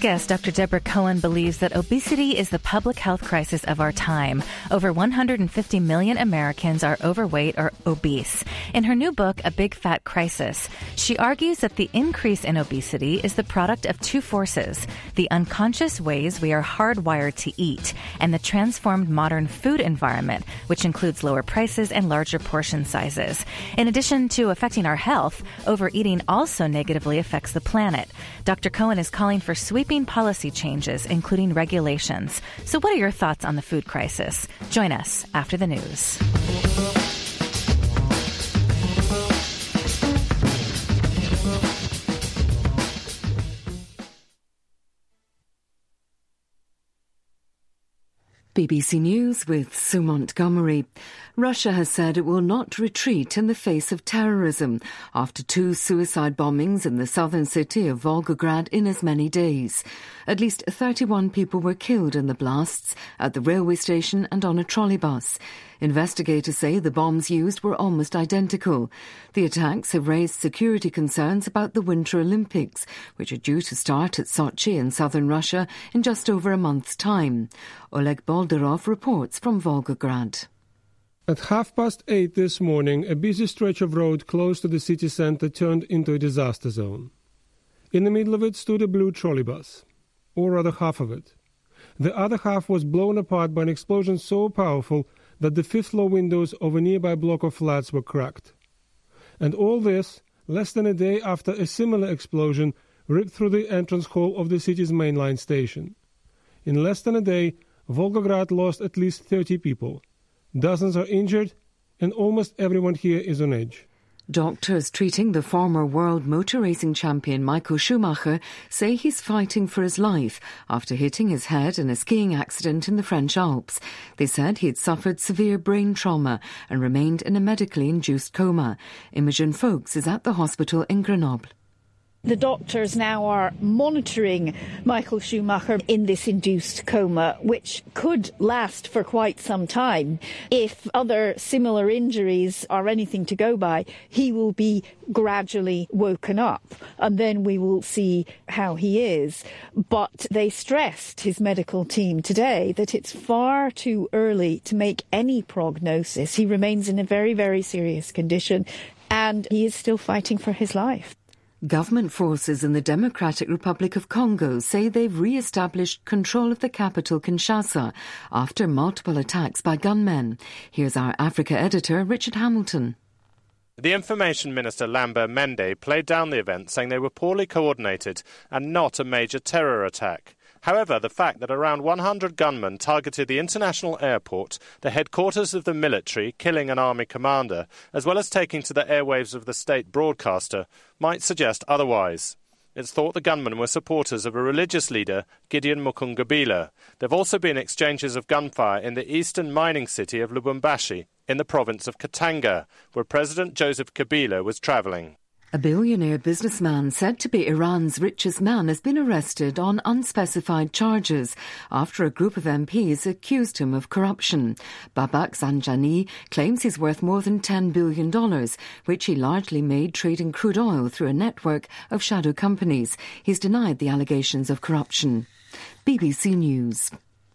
guest, Dr. Deborah Cohen, believes that obesity is the public health crisis of our time. Over 150 million Americans are overweight or obese. In her new book, A Big Fat Crisis, she argues that the increase in obesity is the product of two forces: the unconscious ways we are hardwired to eat, and the transformed modern food environment, which includes lower prices and larger portion sizes. In addition to affecting our health, overeating also negatively affects the planet. Dr. Cohen is calling for sweeping policy changes, including regulations. So what are your thoughts on the food crisis? Join us after the news. BBC News with Sue Montgomery. Russia has said it will not retreat in the face of terrorism after two suicide bombings in the southern city of Volgograd in as many days. At least 31 people were killed in the blasts at the railway station and on a trolley bus. Investigators say the bombs used were almost identical. The attacks have raised security concerns about the Winter Olympics, which are due to start at Sochi in southern Russia in just over a month's time. Oleg Boldarov reports from Volgograd. At 8:30 this morning, a busy stretch of road close to the city centre turned into a disaster zone. In the middle of it stood a blue trolley bus, or rather half of it. The other half was blown apart by an explosion so powerful that the fifth-floor windows of a nearby block of flats were cracked. And all this less than a day after a similar explosion ripped through the entrance hall of the city's mainline station. In less than a day, Volgograd lost at least 30 people. Dozens are injured, and almost everyone here is on edge. Doctors treating the former world motor racing champion Michael Schumacher say he's fighting for his life after hitting his head in a skiing accident in the French Alps. They said he'd suffered severe brain trauma and remained in a medically induced coma. Imogen Folks is at the hospital in Grenoble. The doctors now are monitoring Michael Schumacher in this induced coma, which could last for quite some time. If other similar injuries are anything to go by, he will be gradually woken up, and then we will see how he is. But they stressed, his medical team today, that it's far too early to make any prognosis. He remains in a very, very serious condition, and he is still fighting for his life. Government forces in the Democratic Republic of Congo say they've re-established control of the capital, Kinshasa, after multiple attacks by gunmen. Here's our Africa editor, Richard Hamilton. The Information Minister Lambert Mende played down the event, saying they were poorly coordinated and not a major terror attack. However, the fact that around 100 gunmen targeted the international airport, the headquarters of the military, killing an army commander, as well as taking to the airwaves of the state broadcaster, might suggest otherwise. It's thought the gunmen were supporters of a religious leader, Gideon Mukungabila. There have also been exchanges of gunfire in the eastern mining city of Lubumbashi, in the province of Katanga, where President Joseph Kabila was travelling. A billionaire businessman said to be Iran's richest man has been arrested on unspecified charges after a group of MPs accused him of corruption. Babak Zanjani claims he's worth more than $10 billion, which he largely made trading crude oil through a network of shadow companies. He's denied the allegations of corruption. BBC News.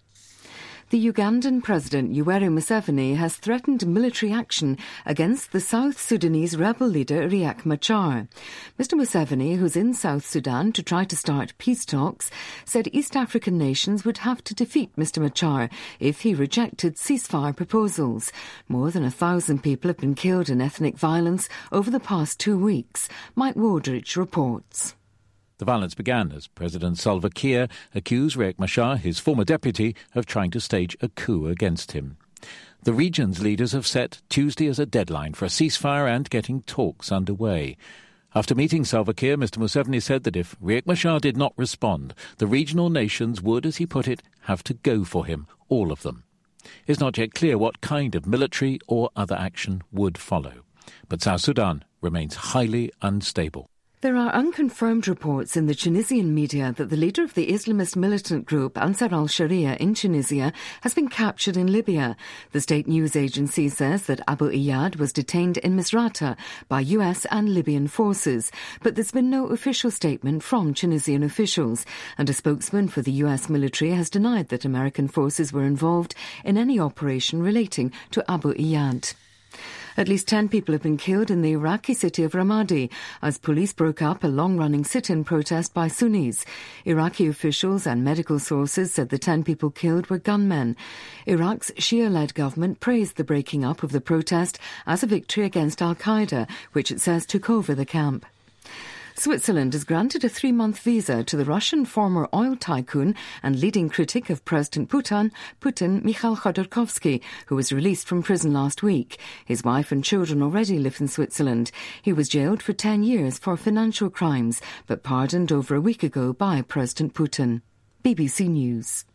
The Ugandan President Yoweri Museveni has threatened military action against the South Sudanese rebel leader Riek Machar. Mr Museveni, who's in South Sudan to try to start peace talks, said East African nations would have to defeat Mr Machar if he rejected ceasefire proposals. More than 1,000 people have been killed in ethnic violence over the past 2 weeks. Mike Waldridge reports. The violence began as President Salva Kiir accused Riek Machar, his former deputy, of trying to stage a coup against him. The region's leaders have set Tuesday as a deadline for a ceasefire and getting talks underway. After meeting Salva Kiir, Mr Museveni said that if Riek Machar did not respond, the regional nations would, as he put it, have to go for him, all of them. It's not yet clear what kind of military or other action would follow. But South Sudan remains highly unstable. There are unconfirmed reports in the Tunisian media that the leader of the Islamist militant group Ansar al-Sharia in Tunisia has been captured in Libya. The state news agency says that Abu Iyad was detained in Misrata by US and Libyan forces, but there's been no official statement from Tunisian officials, and a spokesman for the US military has denied that American forces were involved in any operation relating to Abu Iyad. At least 10 people have been killed in the Iraqi city of Ramadi as police broke up a long-running sit-in protest by Sunnis. Iraqi officials and medical sources said the 10 people killed were gunmen. Iraq's Shia-led government praised the breaking up of the protest as a victory against al-Qaeda, which it says took over the camp. Switzerland has granted a 3-month visa to the Russian former oil tycoon and leading critic of President Putin, Mikhail Khodorkovsky, who was released from prison last week. His wife and children already live in Switzerland. He was jailed for 10 years for financial crimes, but pardoned over a week ago by President Putin. BBC News.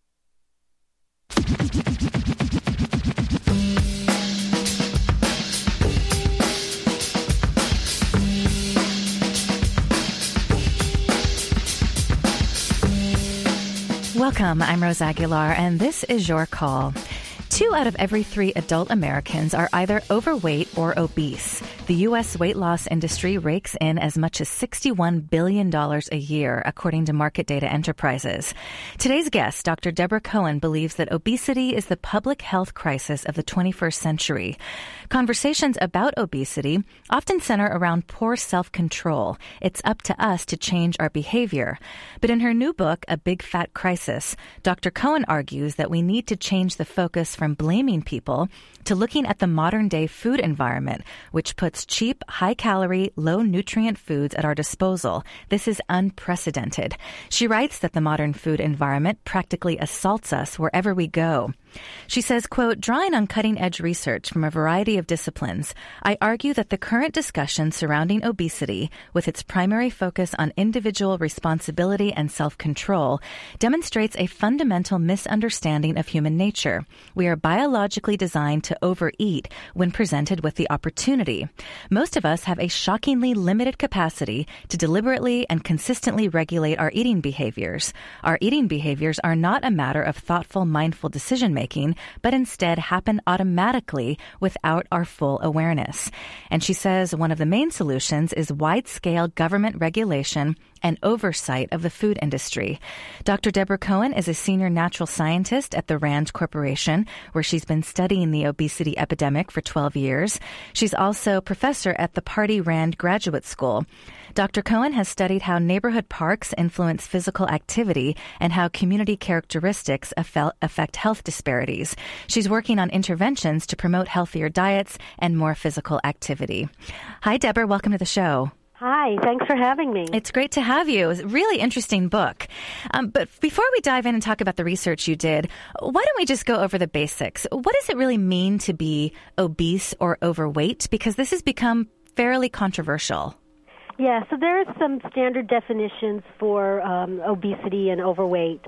Welcome, I'm Rose Aguilar, and this is Your Call. 2 out of every 3 adult Americans are either overweight or obese. The U.S. weight loss industry rakes in as much as $61 billion a year, according to Market Data Enterprises. Today's guest, Dr. Deborah Cohen, believes that obesity is the public health crisis of the 21st century. Conversations about obesity often center around poor self-control. It's up to us to change our behavior. But in her new book, A Big Fat Crisis, Dr. Cohen argues that we need to change the focus from blaming people to looking at the modern-day food environment, which puts cheap, high-calorie, low-nutrient foods at our disposal. This is unprecedented. She writes that the modern food environment practically assaults us wherever we go. She says, quote, drawing on cutting-edge research from a variety of disciplines, I argue that the current discussion surrounding obesity, with its primary focus on individual responsibility and self-control, demonstrates a fundamental misunderstanding of human nature. We are biologically designed to overeat when presented with the opportunity. Most of us have a shockingly limited capacity to deliberately and consistently regulate our eating behaviors. Our eating behaviors are not a matter of thoughtful, mindful decision-making, but instead happen automatically without our full awareness. And she says one of the main solutions is wide-scale government regulation and oversight of the food industry. Dr. Deborah Cohen is a senior natural scientist at the RAND Corporation, where she's been studying the obesity epidemic for 12 years. She's also professor at the Pardee RAND Graduate School. Dr. Cohen has studied how neighborhood parks influence physical activity and how community characteristics affect health disparities. She's working on interventions to promote healthier diets and more physical activity. Hi, Deborah. Welcome to the show. Hi, thanks for having me. It's great to have you. It's a really interesting book. But before we dive in and talk about the research you did, why don't we just go over the basics? What does it really mean to be obese or overweight? Because this has become fairly controversial. Yeah, so there are some standard definitions for obesity and overweight.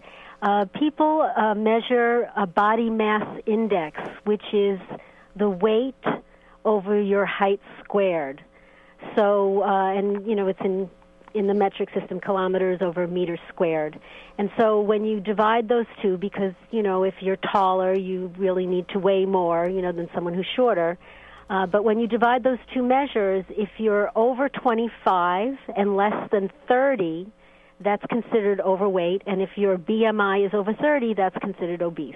People measure a body mass index, which is the weight over your height squared. So, and, you know, it's in the metric system, kilometers over meters squared. And so when you divide those two, because, you know, if you're taller, you really need to weigh more, you know, than someone who's shorter. But when you divide those two measures, if you're over 25 and less than 30, that's considered overweight. And if your BMI is over 30, that's considered obese.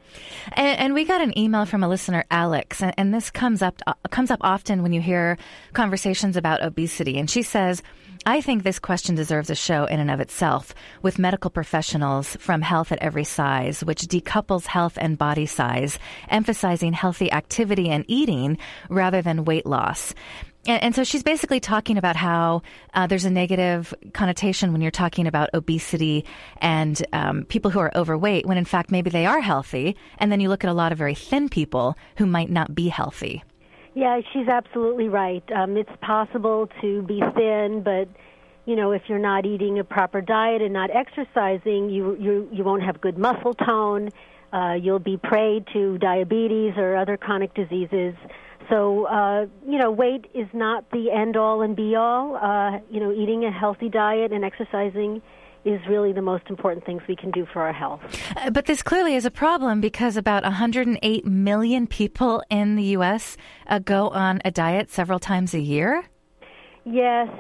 And we got an email from a listener, Alex, and this comes up often when you hear conversations about obesity. And she says, I think this question deserves a show in and of itself, with medical professionals from Health at Every Size, which decouples health and body size, emphasizing healthy activity and eating rather than weight loss. And so she's basically talking about how there's a negative connotation when you're talking about obesity and people who are overweight, when in fact maybe they are healthy. And then you look at a lot of very thin people who might not be healthy. Yeah, she's absolutely right. It's possible to be thin, but you know, if you're not eating a proper diet and not exercising, you won't have good muscle tone. You'll be prey to diabetes or other chronic diseases. So, weight is not the end-all and be-all. Eating a healthy diet and exercising is really the most important things we can do for our health. But this clearly is a problem because about 108 million people in the U.S. Go on a diet several times a year? Yes.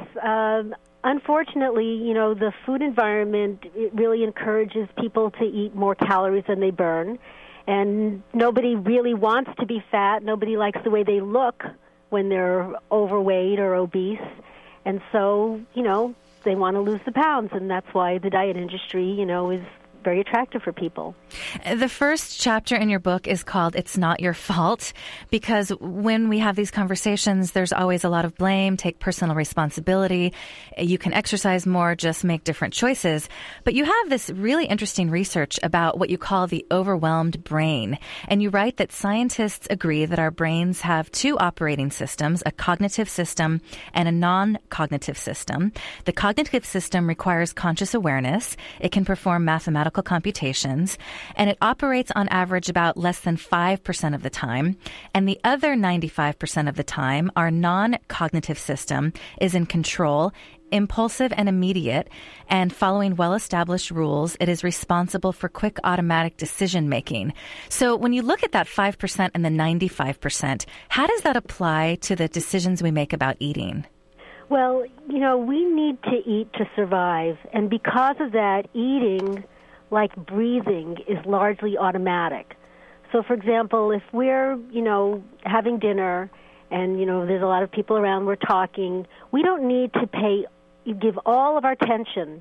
Unfortunately, the food environment, it really encourages people to eat more calories than they burn. And nobody really wants to be fat. Nobody likes the way they look when they're overweight or obese. And so, they want to lose the pounds, and that's why the diet industry, is very attractive for people. The first chapter in your book is called It's Not Your Fault, because when we have these conversations, there's always a lot of blame, take personal responsibility. You can exercise more, just make different choices. But you have this really interesting research about what you call the overwhelmed brain. And you write that scientists agree that our brains have two operating systems, a cognitive system and a non-cognitive system. The cognitive system requires conscious awareness. It can perform mathematical computations, and it operates on average about less than 5% of the time. And the other 95% of the time, our non-cognitive system is in control, impulsive and immediate, and following well-established rules, it is responsible for quick automatic decision-making. So when you look at that 5% and the 95%, how does that apply to the decisions we make about eating? Well, we need to eat to survive, and because of that, eating, like breathing, is largely automatic. So, for example, if we're, having dinner and, there's a lot of people around, we're talking, we don't need to give all of our attention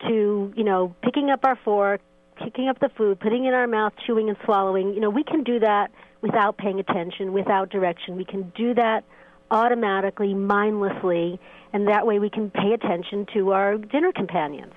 to, picking up our fork, picking up the food, putting it in our mouth, chewing and swallowing. We can do that without paying attention, without direction. We can do that automatically, mindlessly, and that way we can pay attention to our dinner companions.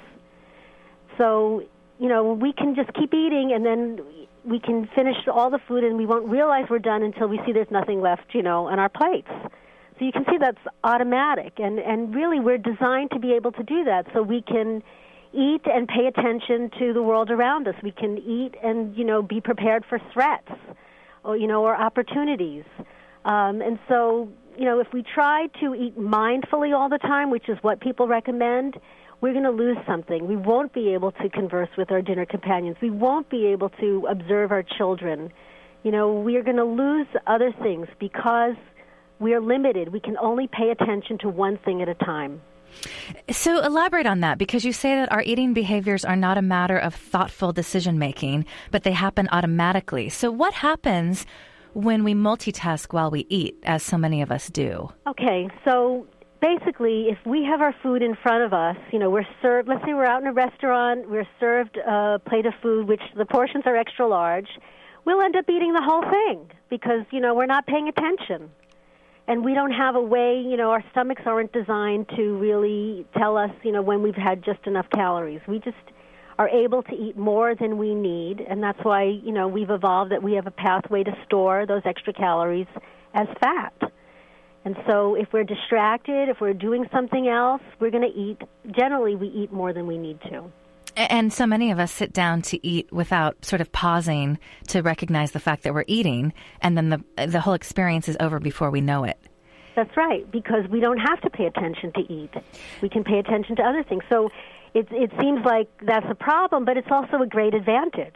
So, we can just keep eating, and then we can finish all the food, and we won't realize we're done until we see there's nothing left, on our plates. So you can see that's automatic, and really we're designed to be able to do that, so we can eat and pay attention to the world around us. We can eat and, be prepared for threats or opportunities. And so, if we try to eat mindfully all the time, which is what people recommend, we're going to lose something. We won't be able to converse with our dinner companions. We won't be able to observe our children. We are going to lose other things because we are limited. We can only pay attention to one thing at a time. So elaborate on that, because you say that our eating behaviors are not a matter of thoughtful decision-making, but they happen automatically. So what happens when we multitask while we eat, as so many of us do? Okay, so basically, if we have our food in front of us, we're served, let's say we're out in a restaurant, we're served a plate of food, which the portions are extra large, we'll end up eating the whole thing because, we're not paying attention. And we don't have a way, our stomachs aren't designed to really tell us, when we've had just enough calories. We just are able to eat more than we need, and that's why, we've evolved that we have a pathway to store those extra calories as fat. And so if we're distracted, if we're doing something else, we're going to eat. Generally, we eat more than we need to. And so many of us sit down to eat without sort of pausing to recognize the fact that we're eating, and then the whole experience is over before we know it. That's right, because we don't have to pay attention to eat. We can pay attention to other things. So it seems like that's a problem, but it's also a great advantage.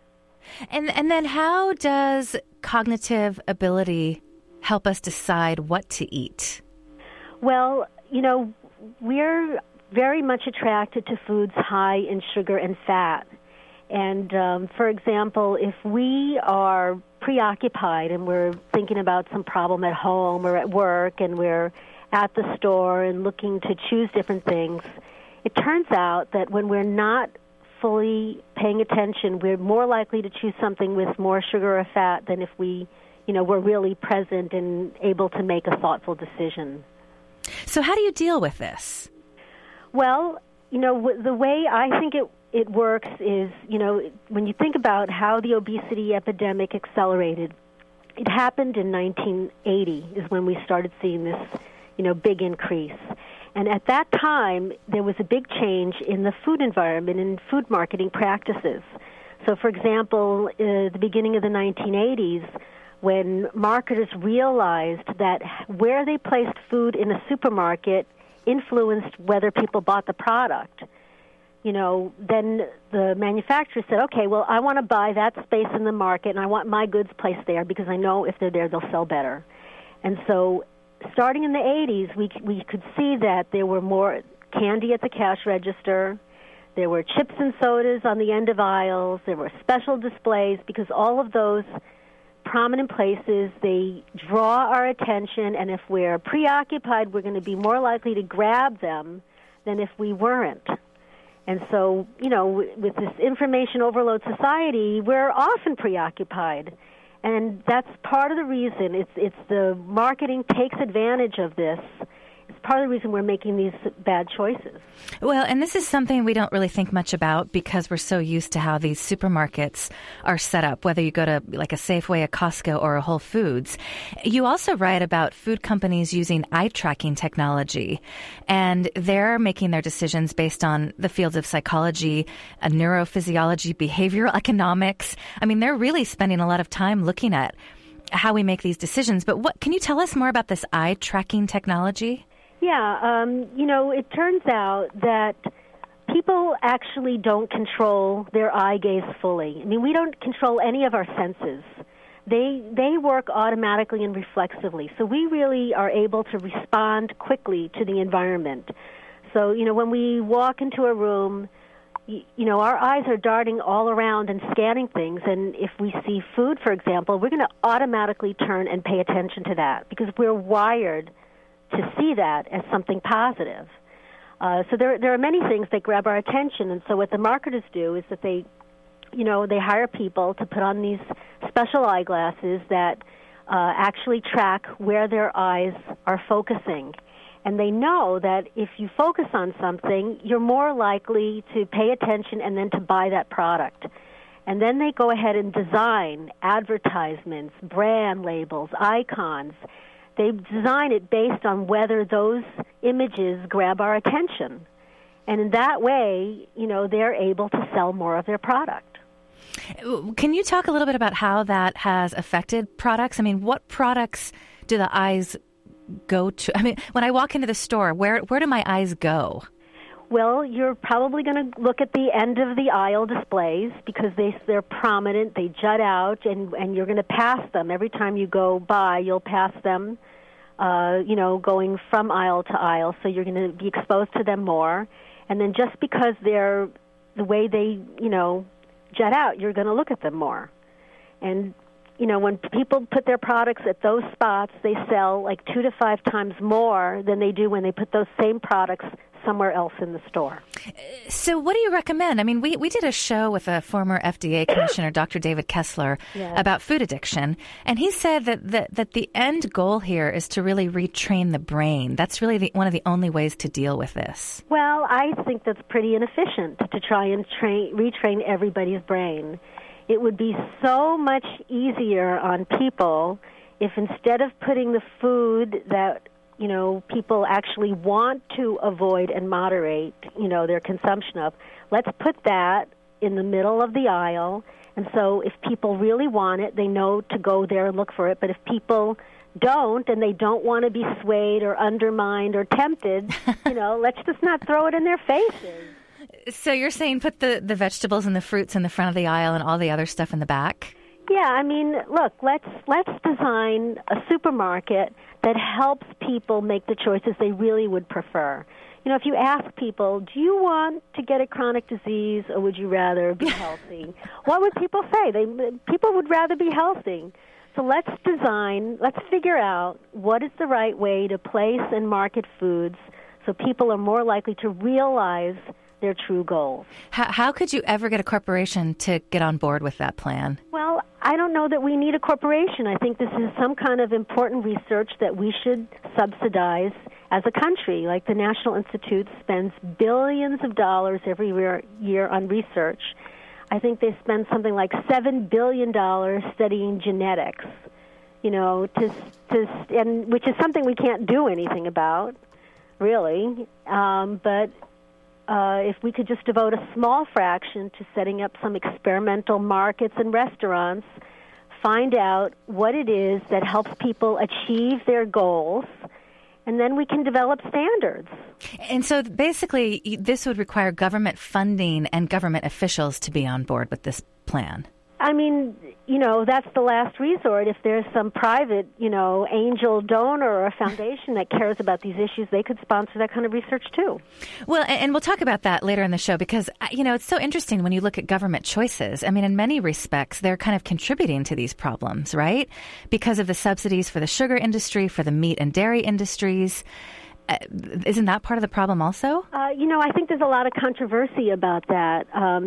And then how does cognitive ability help us decide what to eat? Well, we're very much attracted to foods high in sugar and fat. And, for example, if we are preoccupied and we're thinking about some problem at home or at work and we're at the store and looking to choose different things, it turns out that when we're not fully paying attention, we're more likely to choose something with more sugar or fat than if we're really present and able to make a thoughtful decision. So how do you deal with this? Well, the way I think it works is, when you think about how the obesity epidemic accelerated, it happened in 1980 is when we started seeing this, big increase. And at that time, there was a big change in the food environment and food marketing practices. So, for example, at the beginning of the 1980s, when marketers realized that where they placed food in a supermarket influenced whether people bought the product. Then the manufacturer said, okay, well, I want to buy that space in the market, and I want my goods placed there because I know if they're there, they'll sell better. And so starting in the 80s, we could see that there were more candy at the cash register, there were chips and sodas on the end of aisles, there were special displays, because all of those prominent places, they draw our attention, and if we're preoccupied, we're going to be more likely to grab them than if we weren't. And so, with this information overload society, we're often preoccupied. And that's part of the reason. It's the marketing takes advantage of this. It's part of the reason we're making these bad choices. Well, and this is something we don't really think much about because we're so used to how these supermarkets are set up, whether you go to like a Safeway, a Costco, or a Whole Foods. You also write about food companies using eye tracking technology, and they're making their decisions based on the fields of psychology, neurophysiology, behavioral economics. I mean, they're really spending a lot of time looking at how we make these decisions. But can you tell us more about this eye tracking technology? Yeah, it turns out that people actually don't control their eye gaze fully. I mean, we don't control any of our senses. They work automatically and reflexively, so we really are able to respond quickly to the environment. So, when we walk into a room, our eyes are darting all around and scanning things, and if we see food, for example, we're going to automatically turn and pay attention to that because we're wired to see that as something positive. So there are many things that grab our attention, and so what the marketers do is that they hire people to put on these special eyeglasses that actually track where their eyes are focusing. And they know that if you focus on something, you're more likely to pay attention and then to buy that product. And then they go ahead and design advertisements, brand labels, icons. They design it based on whether those images grab our attention. And in that way, they're able to sell more of their product. Can you talk a little bit about how that has affected products? I mean, what products do the eyes go to? I mean, when I walk into the store, where do my eyes go? Well, you're probably going to look at the end of the aisle displays because they're prominent, they jut out, and you're going to pass them. Every time you go by, you'll pass them, going from aisle to aisle, so you're going to be exposed to them more. And then just because they're the way they, jut out, you're going to look at them more. And, when people put their products at those spots, they sell like 2 to 5 times more than they do when they put those same products somewhere else in the store. So what do you recommend? I mean, we did a show with a former FDA commissioner, Dr. David Kessler, about food addiction, and he said that the end goal here is to really retrain the brain. That's really one of the only ways to deal with this. Well, I think that's pretty inefficient to try and retrain everybody's brain. It would be so much easier on people if instead of putting the food that people actually want to avoid and moderate, their consumption of, let's put that in the middle of the aisle. And so if people really want it, they know to go there and look for it. But if people don't and they don't want to be swayed or undermined or tempted, let's just not throw it in their faces. So you're saying put the vegetables and the fruits in the front of the aisle and all the other stuff in the back? Yeah, I mean, look, let's design a supermarket that helps people make the choices they really would prefer. If you ask people, do you want to get a chronic disease or would you rather be healthy? What would people say? People would rather be healthy. So let's figure out what is the right way to place and market foods so people are more likely to realize their true goals. How could you ever get a corporation to get on board with that plan? Well, I don't know that we need a corporation. I think this is some kind of important research that we should subsidize as a country. Like the National Institute spends billions of dollars every year on research. I think they spend something like $7 billion studying genetics, and which is something we can't do anything about, really. But if we could just devote a small fraction to setting up some experimental markets and restaurants find out what it is that helps people achieve their goals, and then we can develop standards. And so basically, this would require government funding and government officials to be on board with this plan. I mean, that's the last resort. If there's some private, angel donor or a foundation that cares about these issues, they could sponsor that kind of research too. Well, and we'll talk about that later in the show because, it's so interesting when you look at government choices. I mean, in many respects, they're kind of contributing to these problems, right? Because of the subsidies for the sugar industry, for the meat and dairy industries. Isn't that part of the problem also? I think there's a lot of controversy about that.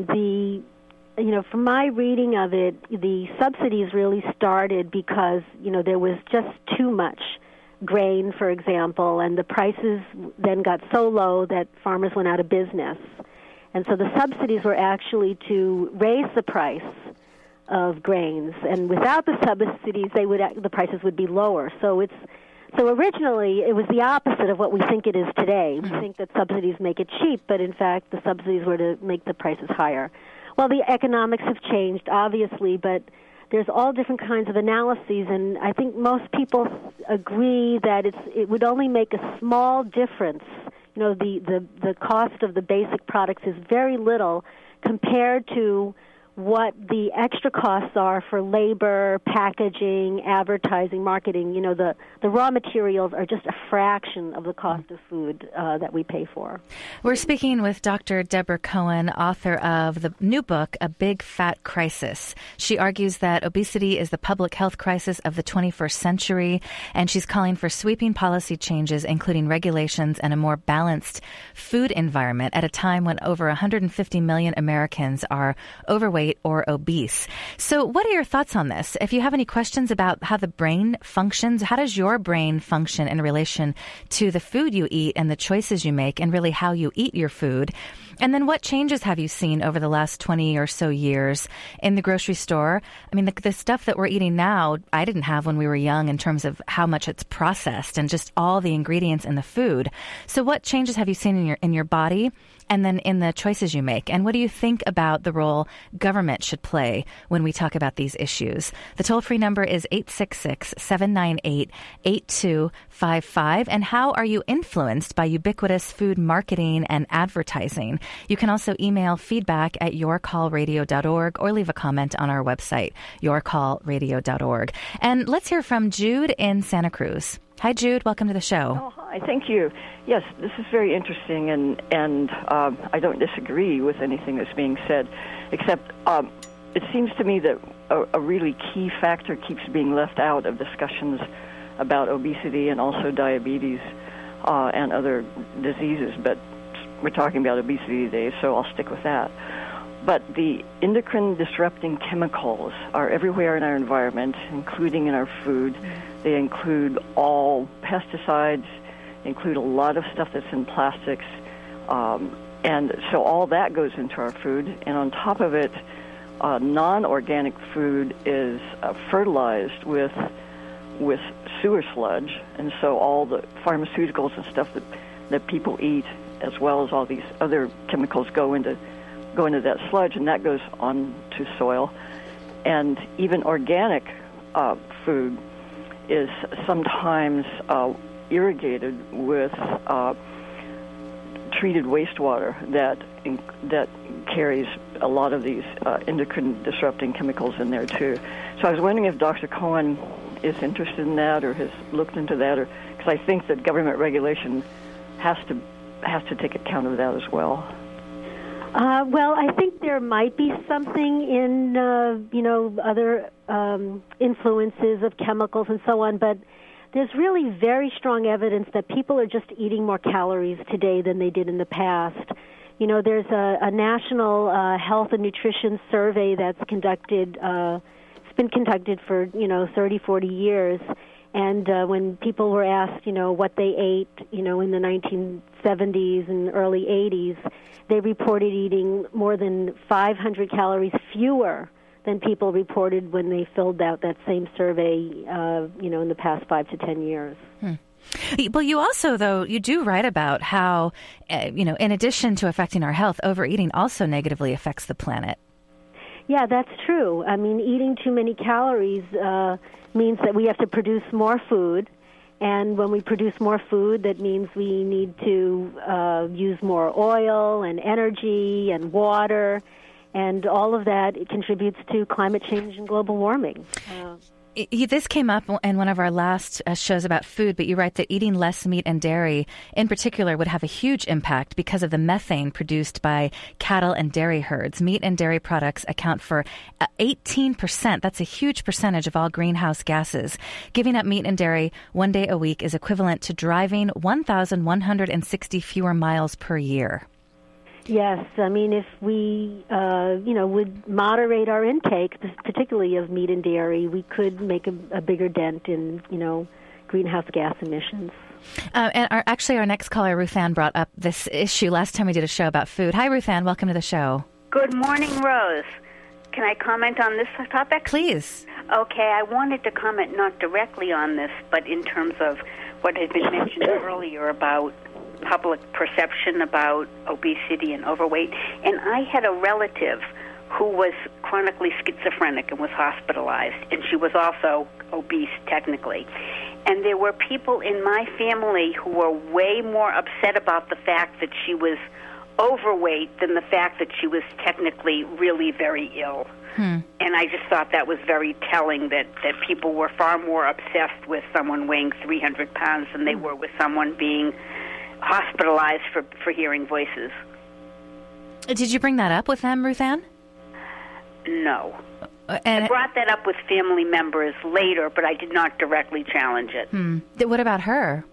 From my reading of it, the subsidies really started because, there was just too much grain, for example, and the prices then got so low that farmers went out of business. And so the subsidies were actually to raise the price of grains, and without the subsidies, the prices would be lower. So originally, it was the opposite of what we think it is today. We think that subsidies make it cheap, but in fact, the subsidies were to make the prices higher. Well, the economics have changed, obviously, but there's all different kinds of analyses, and I think most people agree that it would only make a small difference. The cost of the basic products is very little compared to what the extra costs are for labor, packaging, advertising, marketing. The raw materials are just a fraction of the cost of food that we pay for. We're speaking with Dr. Deborah Cohen, author of the new book, A Big Fat Crisis. She argues that obesity is the public health crisis of the 21st century, and she's calling for sweeping policy changes, including regulations and a more balanced food environment at a time when over 150 million Americans are overweight or obese. So what are your thoughts on this? If you have any questions about how the brain functions, how does your brain function in relation to the food you eat and the choices you make and really how you eat your food? And then what changes have you seen over the last 20 or so years in the grocery store? I mean, the stuff that we're eating now, I didn't have when we were young in terms of how much it's processed and just all the ingredients in the food. So what changes have you seen in your body and then in the choices you make? And what do you think about the role government should play when we talk about these issues? The toll-free number is 866-798-8255. And how are you influenced by ubiquitous food marketing and advertising? You can also email feedback at yourcallradio.org or leave a comment on our website, yourcallradio.org. And let's hear from Jude in Santa Cruz. Hi, Jude. Welcome to the show. Oh, hi. Thank you. Yes, this is very interesting, and I don't disagree with anything that's being said, except it seems to me that a really key factor keeps being left out of discussions about obesity and also diabetes and other diseases, but we're talking about obesity today, so I'll stick with that. But the endocrine-disrupting chemicals are everywhere in our environment, including in our food. They include all pesticides, include a lot of stuff that's in plastics, and so all that goes into our food. And on top of it, non-organic food is fertilized with sewer sludge, and so all the pharmaceuticals and stuff that people eat, as well as all these other chemicals, go into that sludge, and that goes on to soil. And even organic food is sometimes irrigated with treated wastewater that carries a lot of these endocrine-disrupting chemicals in there too. So I was wondering if Dr. Cohen is interested in that or has looked into that, or because I think that government regulation has to take account of that as well. Well, I think there might be something in, other influences of chemicals and so on, but there's really very strong evidence that people are just eating more calories today than they did in the past. There's a national health and nutrition survey that's conducted, it's been conducted for, 30, 40 years. And when people were asked, what they ate, in the 1970s and early 80s, they reported eating more than 500 calories fewer than people reported when they filled out that same survey, in the past 5 to 10 years. Well, you also, though, you do write about how, in addition to affecting our health, overeating also negatively affects the planet. Yeah, that's true. I mean, eating too many calories means that we have to produce more food. And when we produce more food, that means we need to use more oil and energy and water. And all of that contributes to climate change and global warming. This came up in one of our last shows about food, but you write that eating less meat and dairy in particular would have a huge impact because of the methane produced by cattle and dairy herds. Meat and dairy products account for 18%. That's a huge percentage of all greenhouse gases. Giving up meat and dairy one day a week is equivalent to driving 1,160 fewer miles per year. Yes, I mean, if we, would moderate our intake, particularly of meat and dairy, we could make a bigger dent in, greenhouse gas emissions. And our next caller, Ruth Ann, brought up this issue last time we did a show about food. Hi, Ruth Ann. Welcome to the show. Good morning, Rose. Can I comment on this topic? Please. Okay, I wanted to comment not directly on this, but in terms of what had been mentioned earlier about public perception about obesity and overweight. And I had a relative who was chronically schizophrenic and was hospitalized, and she was also obese technically. And there were people in my family who were way more upset about the fact that she was overweight than the fact that she was technically really very ill. And I just thought that was very telling that people were far more obsessed with someone weighing 300 pounds than they were with someone being hospitalized for hearing voices. Did you bring that up with them, Ruth Ann? No. I brought that up with family members later, but I did not directly challenge it. What about her?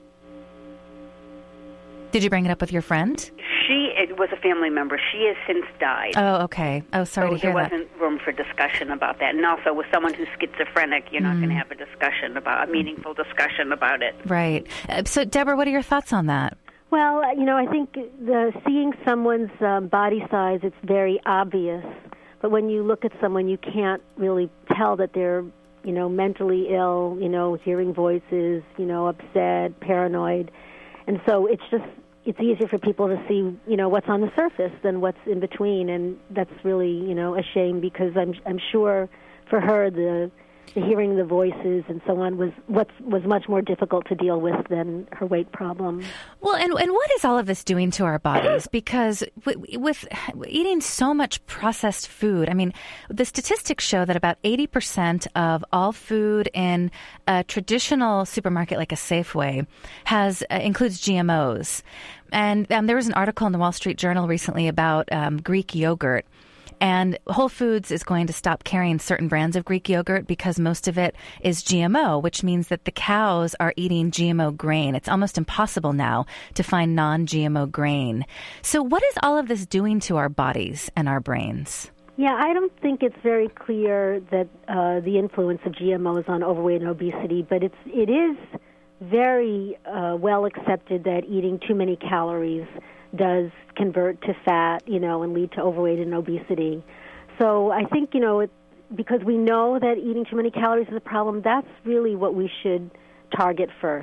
Did you bring it up with your friend? It was a family member. She has since died. Oh, okay. Oh, sorry to hear that. There wasn't room for discussion about that. And also, with someone who's schizophrenic, you're not going to have a meaningful discussion about it. Right. So, Deborah, what are your thoughts on that? Well, I think seeing someone's body size, it's very obvious. But when you look at someone, you can't really tell that they're, mentally ill, hearing voices, upset, paranoid. And so it's easier for people to see, what's on the surface than what's in between. And that's really, a shame because I'm sure for her the hearing the voices and so on was much more difficult to deal with than her weight problem. Well, and what is all of this doing to our bodies? Because with eating so much processed food, I mean, the statistics show that about 80% of all food in a traditional supermarket like a Safeway includes GMOs. And there was an article in the Wall Street Journal recently about Greek yogurt. And Whole Foods is going to stop carrying certain brands of Greek yogurt because most of it is GMO, which means that the cows are eating GMO grain. It's almost impossible now to find non-GMO grain. So what is all of this doing to our bodies and our brains? Yeah, I don't think it's very clear that the influence of GMOs on overweight and obesity, but it is very well accepted that eating too many calories does convert to fat, and lead to overweight and obesity. So I think, because we know that eating too many calories is a problem, that's really what we should target first.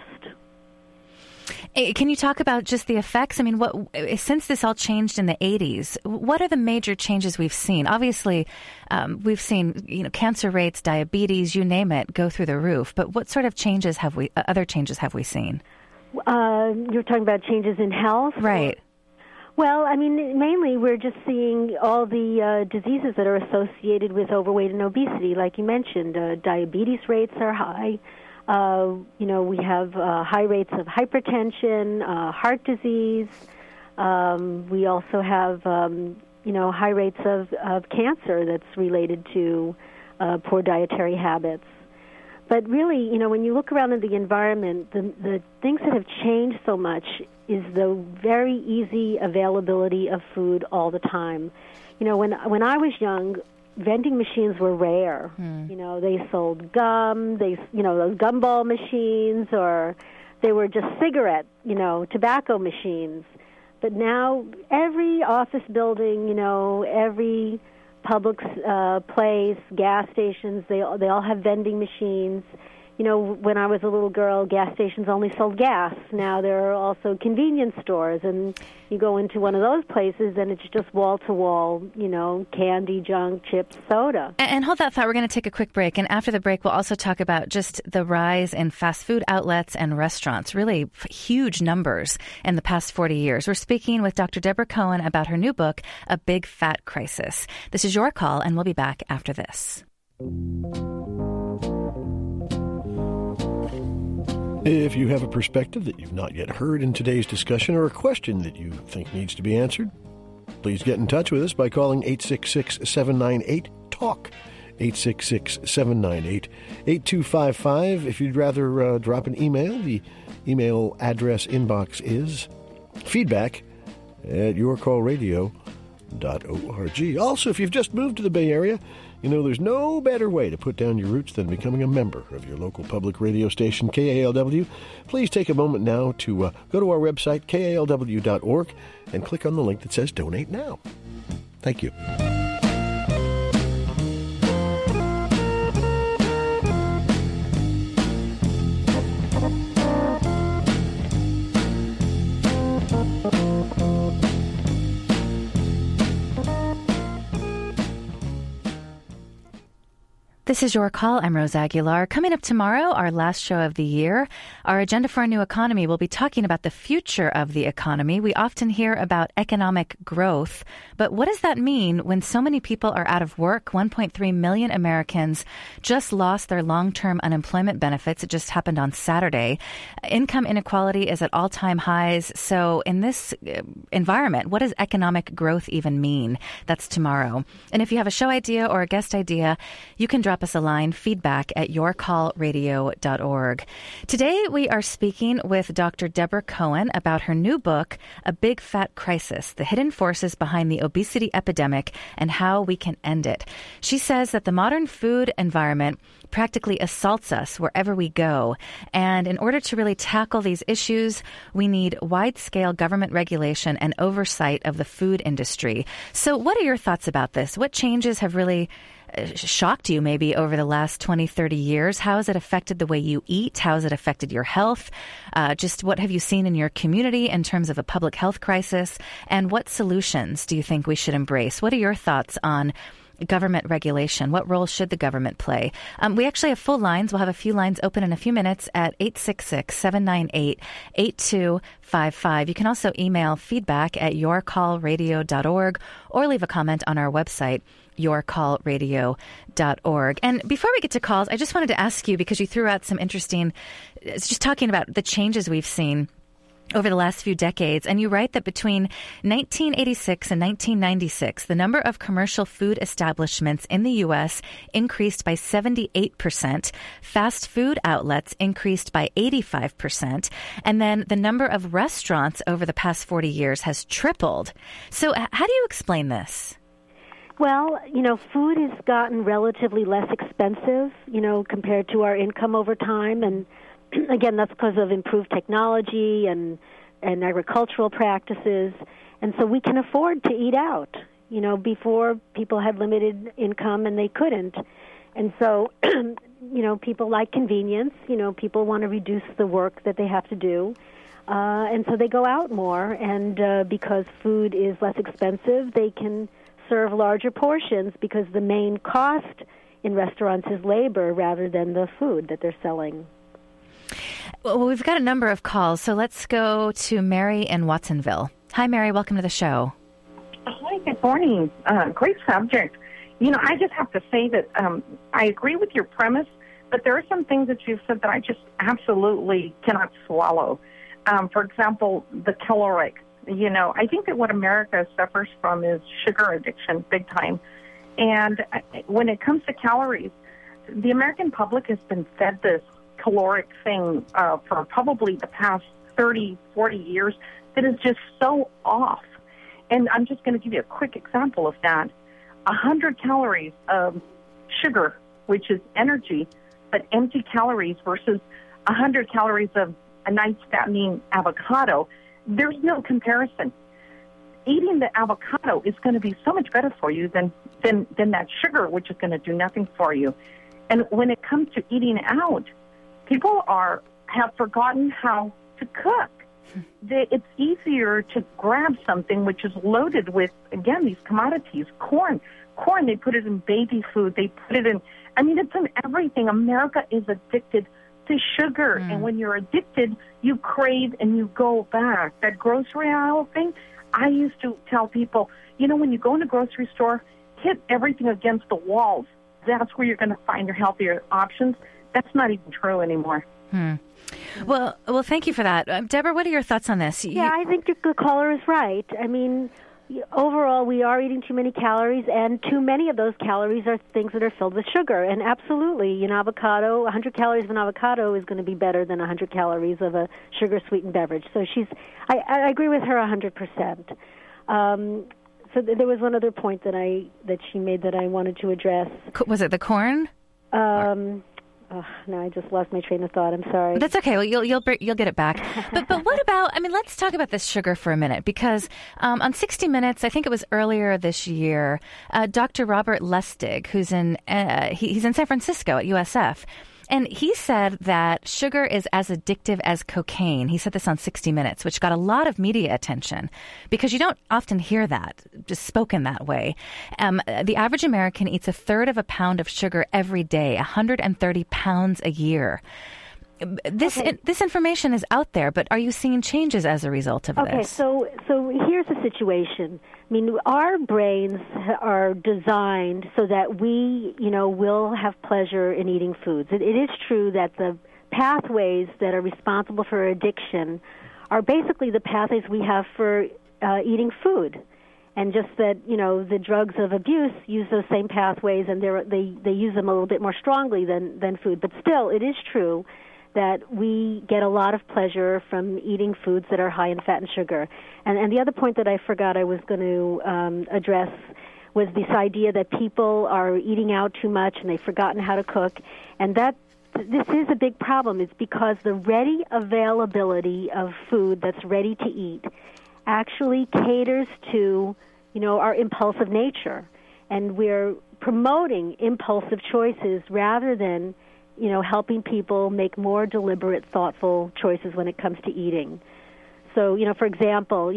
Can you talk about just the effects? I mean, since this all changed in the 80s, what are the major changes we've seen? Obviously, we've seen, cancer rates, diabetes, you name it, go through the roof. But what sort of other changes have we seen? You're talking about changes in health? Right. Well, I mean, mainly we're just seeing all the diseases that are associated with overweight and obesity. Like you mentioned, diabetes rates are high. We have high rates of hypertension, heart disease. We also have, high rates of cancer that's related to poor dietary habits. But really, when you look around in the environment, the things that have changed so much is the very easy availability of food all the time. When I was young, vending machines were rare. They sold gum, those gumball machines, or they were just cigarette, tobacco machines. But now every office building, every public place, gas stations, they all have vending machines. when I was a little girl, gas stations only sold gas. Now there are also convenience stores, and you go into one of those places, and it's just wall-to-wall, candy, junk, chips, soda. And hold that thought. We're going to take a quick break. And after the break, we'll also talk about just the rise in fast food outlets and restaurants, really huge numbers in the past 40 years. We're speaking with Dr. Deborah Cohen about her new book, A Big Fat Crisis. This is Your Call, and we'll be back after this. If you have a perspective that you've not yet heard in today's discussion or a question that you think needs to be answered, please get in touch with us by calling 866-798-TALK, 866-798-8255. If you'd rather drop an email, the email address inbox is feedback@yourcallradio.org. Also, if you've just moved to the Bay Area, there's no better way to put down your roots than becoming a member of your local public radio station, KALW. Please take a moment now to go to our website, kalw.org, and click on the link that says Donate Now. Thank you. This is Your Call. I'm Rose Aguilar. Coming up tomorrow, our last show of the year, our agenda for a new economy. We'll be talking about the future of the economy. We often hear about economic growth, but what does that mean when so many people are out of work? 1.3 million Americans just lost their long-term unemployment benefits. It just happened on Saturday. Income inequality is at all-time highs. So in this environment, what does economic growth even mean? That's tomorrow. And if you have a show idea or a guest idea, you can drop us a line, feedback@yourcallradio.org. Today, we are speaking with Dr. Deborah Cohen about her new book, A Big Fat Crisis, The Hidden Forces Behind the Obesity Epidemic and How We Can End It. She says that the modern food environment practically assaults us wherever we go. And in order to really tackle these issues, we need wide-scale government regulation and oversight of the food industry. So what are your thoughts about this? What changes have really shocked you maybe over the last 20, 30 years? How has it affected the way you eat? How has it affected your health? Just what have you seen in your community in terms of a public health crisis? And what solutions do you think we should embrace? What are your thoughts on government regulation? What role should the government play? We actually have full lines. We'll have a few lines open in a few minutes at 866-798-8255. You can also email feedback@yourcallradio.org or leave a comment on our website, yourcallradio.org. And before we get to calls, I just wanted to ask you, because you threw out some interesting, just talking about the changes we've seen over the last few decades. And you write that between 1986 and 1996, the number of commercial food establishments in the U.S. increased by 78%. Fast food outlets increased by 85%. And then the number of restaurants over the past 40 years has tripled. So how do you explain this? Well, food has gotten relatively less expensive, compared to our income over time. And again, that's because of improved technology and agricultural practices. And so we can afford to eat out. Before people had limited income and they couldn't. And so, people like convenience. People want to reduce the work that they have to do. And so they go out more. And because food is less expensive, they can serve larger portions because the main cost in restaurants is labor rather than the food that they're selling. Well, we've got a number of calls, so let's go to Mary in Watsonville. Hi, Mary. Welcome to the show. Hi, good morning. Great subject. I just have to say that I agree with your premise, but there are some things that you've said that I just absolutely cannot swallow. For example, the caloric. I think that what America suffers from is sugar addiction, big time. And when it comes to calories, the American public has been fed this caloric thing for probably the past 30, 40 years that is just so off. And I'm just going to give you a quick example of that. 100 calories of sugar, which is energy, but empty calories versus 100 calories of a nice fattening avocado, there's no comparison. Eating the avocado is going to be so much better for you than that sugar, which is going to do nothing for you. And when it comes to eating out, People have forgotten how to cook. It's easier to grab something which is loaded with, again, these commodities. Corn, they put it in baby food. They put it in, it's in everything. America is addicted to sugar. And when you're addicted, you crave and you go back. That grocery aisle thing, I used to tell people, when you go in a grocery store, hit everything against the walls. That's where you're going to find your healthier options. That's not even true anymore. Well, thank you for that. Deborah, what are your thoughts on this? Yeah, I think the caller is right. Overall, we are eating too many calories, and too many of those calories are things that are filled with sugar. And absolutely, avocado, 100 calories of an avocado is going to be better than 100 calories of a sugar-sweetened beverage. So I agree with her 100%. So there was one other point that she made that I wanted to address. Was it the corn? No, I just lost my train of thought. I'm sorry. That's okay. Well, you'll get it back. But what about? Let's talk about this sugar for a minute, because on 60 Minutes, I think it was earlier this year, Dr. Robert Lustig, who's he's in San Francisco at USF. And he said that sugar is as addictive as cocaine. He said this on 60 Minutes, which got a lot of media attention because you don't often hear that, just spoken that way. The average American eats a third of a pound of sugar every day, 130 pounds a year. This information is out there, but are you seeing changes as a result of this? Okay, so here's the situation. Our brains are designed so that we, will have pleasure in eating foods. It is true that the pathways that are responsible for addiction are basically the pathways we have for eating food. And just that, the drugs of abuse use those same pathways, and they use them a little bit more strongly than food. But still, it is true that we get a lot of pleasure from eating foods that are high in fat and sugar. And the other point that I forgot I was going to address was this idea that people are eating out too much and they've forgotten how to cook. And this is a big problem. It's because the ready availability of food that's ready to eat actually caters to, our impulsive nature. And we're promoting impulsive choices rather than helping people make more deliberate, thoughtful choices when it comes to eating. So, for example,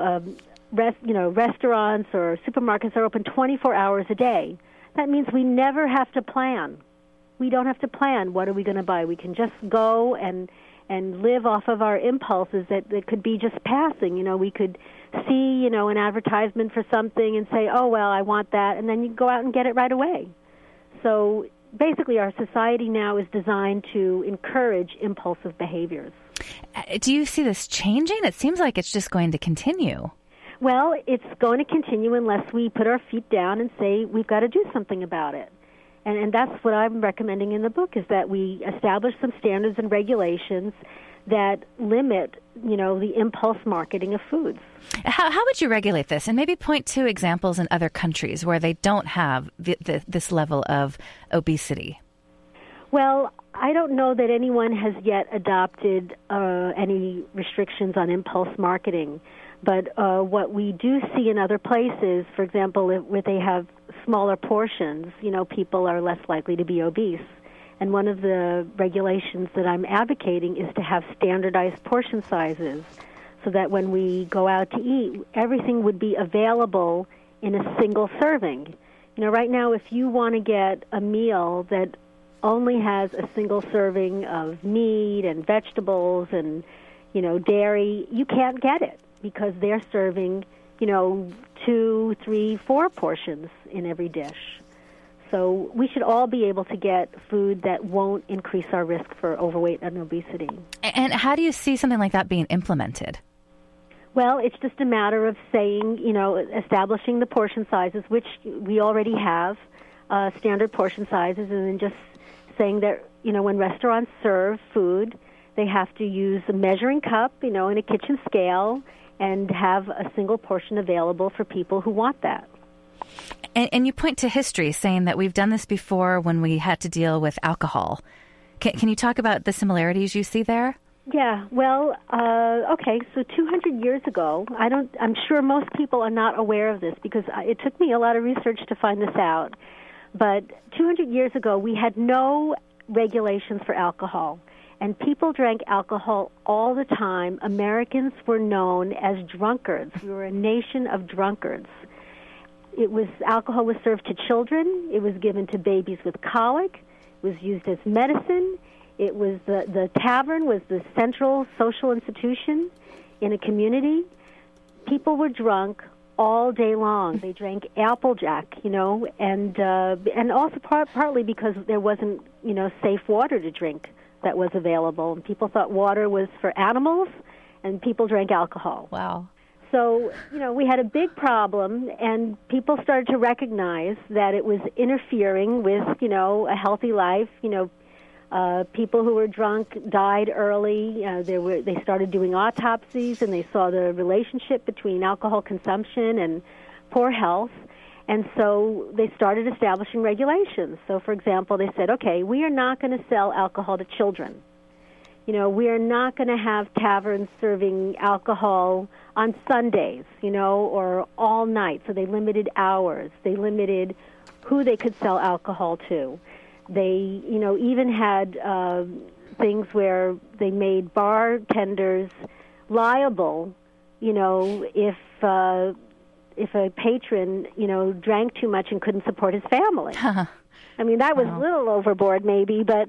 restaurants or supermarkets are open 24 hours a day. That means we never have to plan. We don't have to plan what are we going to buy. We can just go and live off of our impulses that could be just passing. We could see, an advertisement for something and say, oh, well, I want that, and then you go out and get it right away. So basically, our society now is designed to encourage impulsive behaviors. Do you see this changing? It seems like it's just going to continue. Well, it's going to continue unless we put our feet down and say we've got to do something about it. And that's what I'm recommending in the book, is that we establish some standards and regulations that limit, the impulse marketing of foods. How would you regulate this? And maybe point to examples in other countries where they don't have this level of obesity. Well, I don't know that anyone has yet adopted any restrictions on impulse marketing. But what we do see in other places, for example, where they have smaller portions, people are less likely to be obese. And one of the regulations that I'm advocating is to have standardized portion sizes so that when we go out to eat, everything would be available in a single serving. Right now, if you want to get a meal that only has a single serving of meat and vegetables and, dairy, you can't get it because they're serving, 2, 3, 4 portions in every dish. So we should all be able to get food that won't increase our risk for overweight and obesity. And how do you see something like that being implemented? Well, it's just a matter of saying, establishing the portion sizes, which we already have, standard portion sizes, and then just saying that, when restaurants serve food, they have to use a measuring cup, and a kitchen scale, and have a single portion available for people who want that. And you point to history, saying that we've done this before when we had to deal with alcohol. Can you talk about the similarities you see there? Yeah, well, okay, so 200 years ago, I'm sure most people are not aware of this because it took me a lot of research to find this out. But 200 years ago, we had no regulations for alcohol. and people drank alcohol all the time. Americans were known as drunkards. We were a nation of drunkards. Alcohol was served to children. It was given to babies with colic. It was used as medicine. It was the tavern was the central social institution in a community. People were drunk all day long. They drank Applejack, and also partly because there wasn't, safe water to drink that was available. And people thought water was for animals, and people drank alcohol. Wow. So, we had a big problem, and people started to recognize that it was interfering with, a healthy life. People who were drunk died early. They started doing autopsies, and they saw the relationship between alcohol consumption and poor health. And so they started establishing regulations. So, for example, they said, okay, we are not going to sell alcohol to children. We are not going to have taverns serving alcohol on Sundays, or all night. So they limited hours. They limited who they could sell alcohol to. They, even had things where they made bartenders liable, if a patron, drank too much and couldn't support his family. I mean, that was a little overboard maybe, but,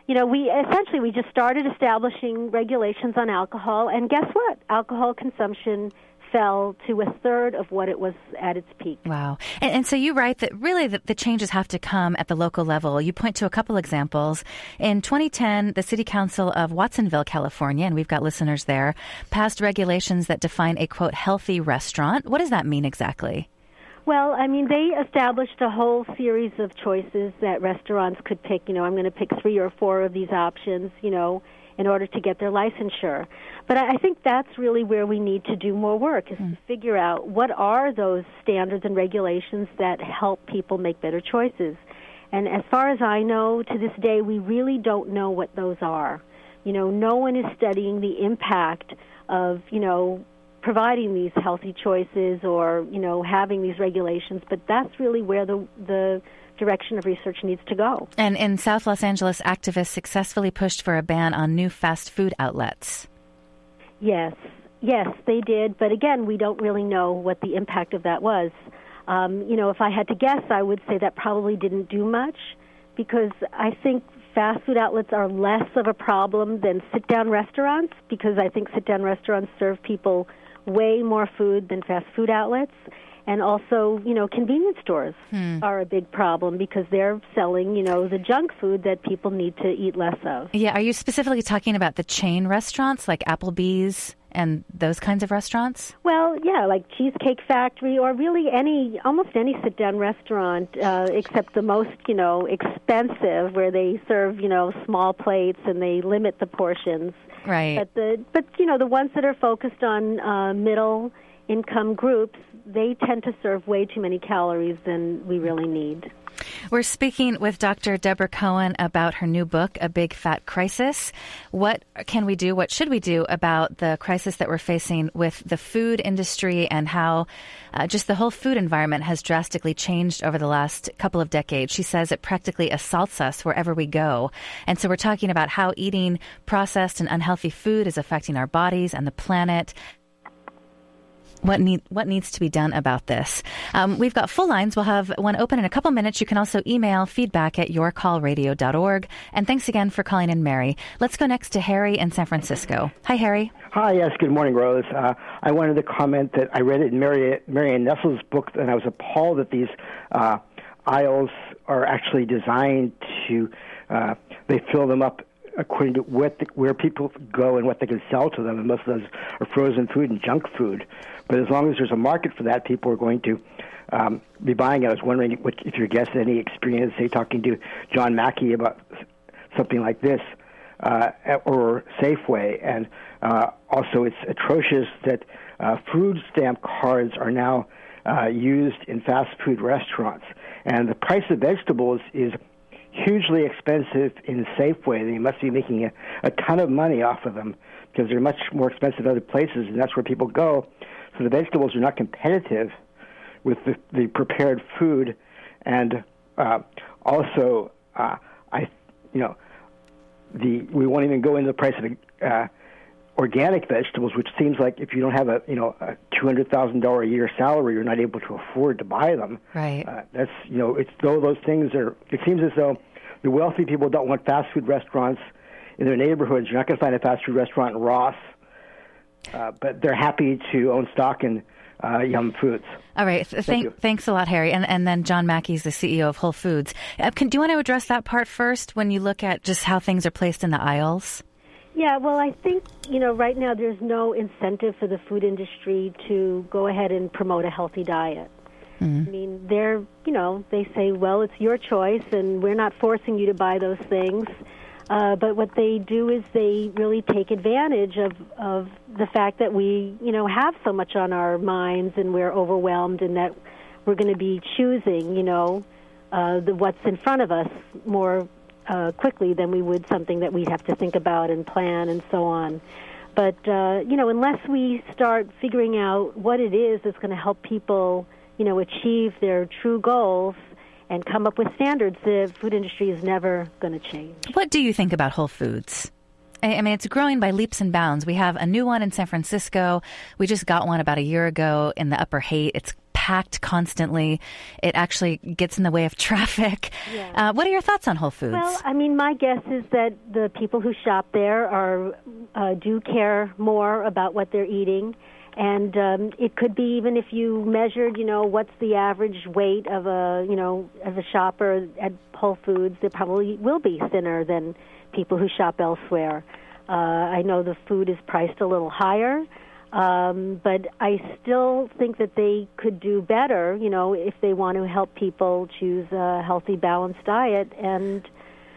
we just started establishing regulations on alcohol, and guess what? Alcohol consumption fell to a third of what it was at its peak. Wow. And so you write that really the changes have to come at the local level. You point to a couple examples. In 2010, the City Council of Watsonville, California, and we've got listeners there, passed regulations that define a, quote, healthy restaurant. What does that mean exactly? Well, I mean, they established a whole series of choices that restaurants could pick. I'm going to pick 3 or 4 of these options, in order to get their licensure. But I think that's really where we need to do more work, is to figure out what are those standards and regulations that help people make better choices. And as far as I know, to this day, we really don't know what those are. No one is studying the impact of, providing these healthy choices or, having these regulations. But that's really where the direction of research needs to go. And in South Los Angeles, activists successfully pushed for a ban on new fast food outlets. Yes, they did. But again, we don't really know what the impact of that was. If I had to guess, I would say that probably didn't do much, because I think fast food outlets are less of a problem than sit-down restaurants, because I think sit-down restaurants serve people way more food than fast food outlets. And also, convenience stores are a big problem because they're selling, the junk food that people need to eat less of. Yeah, are you specifically talking about the chain restaurants like Applebee's and those kinds of restaurants? Well, yeah, like Cheesecake Factory, or really almost any sit-down restaurant, except the most, expensive, where they serve, small plates and they limit the portions. Right. But the ones that are focused on middle income groups, they tend to serve way too many calories than we really need. We're speaking with Dr. Deborah Cohen about her new book, A Big Fat Crisis. What can we do? What should we do about the crisis that we're facing with the food industry and how just the whole food environment has drastically changed over the last couple of decades? She says it practically assaults us wherever we go. And so we're talking about how eating processed and unhealthy food is affecting our bodies and the planet. What needs to be done about this? We've got full lines. We'll have one open in a couple minutes. You can also email feedback@yourcallradio.org. And thanks again for calling in, Mary. Let's go next to Harry in San Francisco. Hi, Harry. Hi, yes. Good morning, Rose. I wanted to comment that I read it in Marianne Nestle's book, and I was appalled that these aisles are actually designed to, they fill them up according to where people go and what they can sell to them, and most of those are frozen food and junk food. But as long as there's a market for that, people are going to be buying it. I was wondering if your guest had any experience, say, talking to John Mackey about something like this, or Safeway. And also it's atrocious that food stamp cards are now used in fast food restaurants. And the price of vegetables is hugely expensive in Safeway. They must be making a ton of money off of them because they're much more expensive other places, and that's where people go. So the vegetables are not competitive with the prepared food. And also, we won't even go into the price of organic vegetables, which seems like if you don't have a $200,000 a year salary, you're not able to afford to buy them. Right. That's it's though those things are. It seems as though the wealthy people don't want fast food restaurants in their neighborhoods. You're not going to find a fast food restaurant in Ross, but they're happy to own stock in Yum Foods. All right. Thanks a lot, Harry. And then John Mackey's the CEO of Whole Foods. Do you want to address that part first when you look at just how things are placed in the aisles? Yeah, well, I think, right now there's no incentive for the food industry to go ahead and promote a healthy diet. Mm-hmm. I mean, they say, well, it's your choice, and we're not forcing you to buy those things. But what they do is they really take advantage of the fact that we, have so much on our minds and we're overwhelmed, and that we're going to be choosing, what's in front of us more quickly than we would something that we'd have to think about and plan and so on. But, unless we start figuring out what it is that's going to help people, achieve their true goals and come up with standards, the food industry is never going to change. What do you think about Whole Foods? I mean, it's growing by leaps and bounds. We have a new one in San Francisco. We just got one about a year ago in the Upper Haight. It's packed constantly. It actually gets in the way of traffic. Yeah. What are your thoughts on Whole Foods? Well, I mean, my guess is that the people who shop there do care more about what they're eating. And it could be even if you measured, what's the average weight of a shopper at Whole Foods, they probably will be thinner than people who shop elsewhere. I know the food is priced a little higher, but I still think that they could do better, if they want to help people choose a healthy, balanced diet. And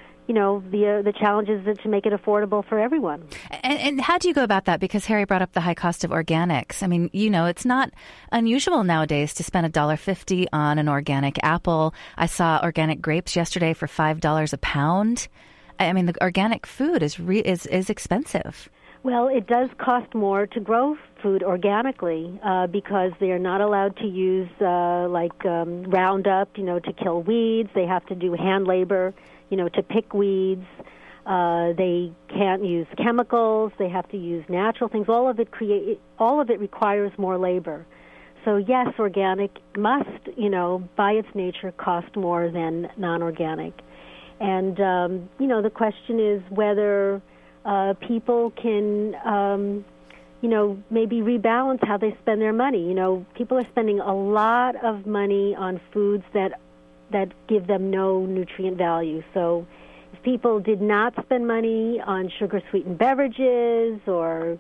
the challenge is to make it affordable for everyone. And how do you go about that? Because Harry brought up the high cost of organics. I mean, it's not unusual nowadays to spend $1.50 on an organic apple. I saw organic grapes yesterday for $5 a pound. I mean, the organic food is expensive. Well, it does cost more to grow food organically because they are not allowed to use Roundup, to kill weeds. They have to do hand labor, to pick weeds. They can't use chemicals. They have to use natural things. All of it requires more labor. So yes, organic must, by its nature, cost more than non-organic. And the question is whether people can, maybe rebalance how they spend their money. People are spending a lot of money on foods that give them no nutrient value. So if people did not spend money on sugar-sweetened beverages or,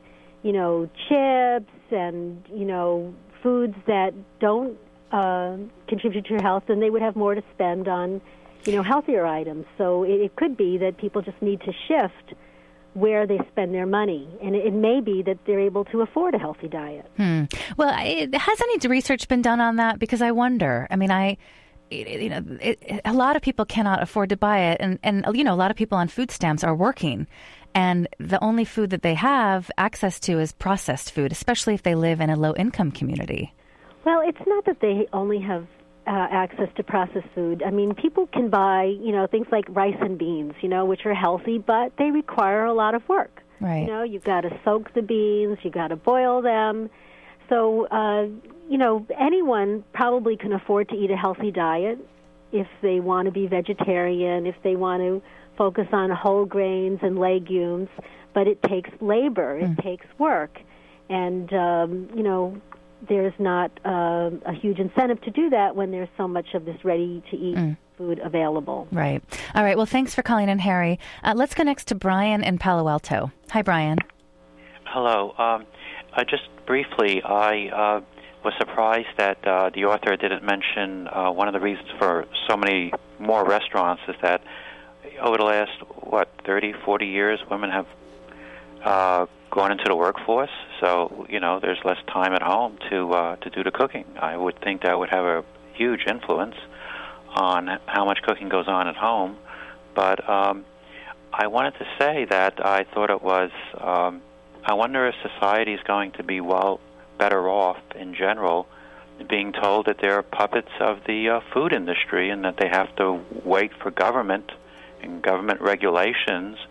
chips and, foods that don't contribute to your health, then they would have more to spend on, healthier items. So it could be that people just need to shift where they spend their money, and it may be that they're able to afford a healthy diet. Well, has any research been done on that? Because I wonder. I mean, a lot of people cannot afford to buy it, and a lot of people on food stamps are working, and the only food that they have access to is processed food, especially if they live in a low-income community. Well, it's not that they only have access to processed food. I mean, people can buy, things like rice and beans, which are healthy, but they require a lot of work. Right. You've got to soak the beans, you've got to boil them. So, anyone probably can afford to eat a healthy diet if they want to be vegetarian, if they want to focus on whole grains and legumes, but it takes labor, it takes work. And, there's not a huge incentive to do that when there's so much of this ready-to-eat food available. Right. All right. Well, thanks for calling in, Harry. Let's go next to Brian in Palo Alto. Hi, Brian. Hello. Just briefly, I was surprised that the author didn't mention one of the reasons for so many more restaurants is that over the last, 30, 40 years, women have gone into the workforce, so there's less time at home to do the cooking. I would think that would have a huge influence on how much cooking goes on at home. But I wanted to say that I thought it was. I wonder if society is going to be better off in general, being told that they're puppets of the food industry and that they have to wait for government and government regulations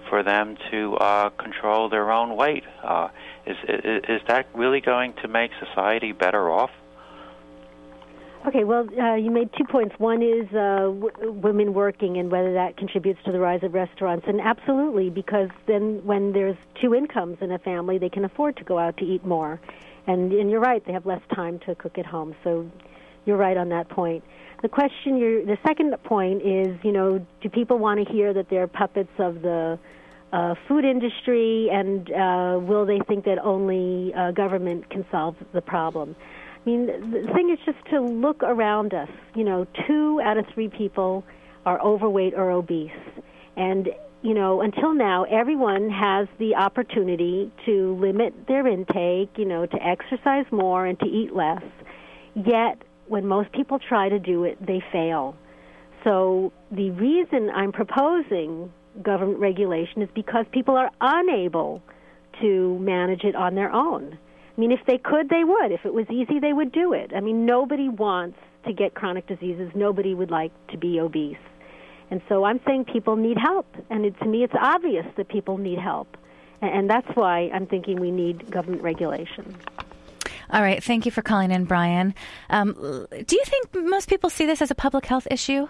for them to control their own weight. Is that really going to make society better off? Okay, well, you made 2 points. One is women working and whether that contributes to the rise of restaurants. And absolutely, because then when there's 2 incomes in a family, they can afford to go out to eat more. And you're right, they have less time to cook at home. So you're right on that point. The second point is, do people want to hear that they're puppets of the food industry, and will they think that only government can solve the problem? I mean, the thing is just to look around us. 2 out of 3 people are overweight or obese. And, until now, everyone has the opportunity to limit their intake, to exercise more and to eat less. Yet, when most people try to do it, they fail. So the reason I'm proposing government regulation is because people are unable to manage it on their own. I mean, if they could, they would. If it was easy, they would do it. I mean, nobody wants to get chronic diseases. Nobody would like to be obese. And so I'm saying people need help. And to me, it's obvious that people need help. And that's why I'm thinking we need government regulation. All right. Thank you for calling in, Brian. Do you think most people see this as a public health issue?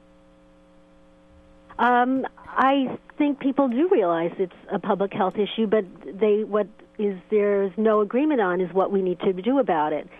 I think people do realize it's a public health issue, but there's no agreement on is what we need to do about it.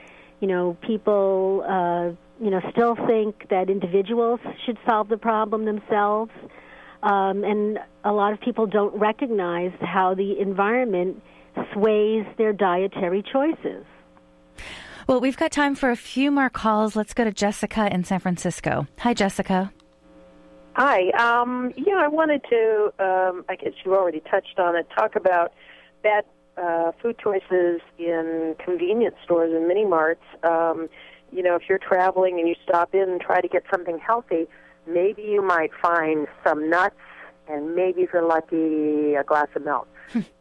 People, still think that individuals should solve the problem themselves, and a lot of people don't recognize how the environment sways their dietary choices. Well, we've got time for a few more calls. Let's go to Jessica in San Francisco. Hi, Jessica. Hi. I wanted to, I guess you already touched on it, talk about bad food choices in convenience stores and mini-marts. If you're traveling and you stop in and try to get something healthy, maybe you might find some nuts and maybe, if you're lucky, a glass of milk.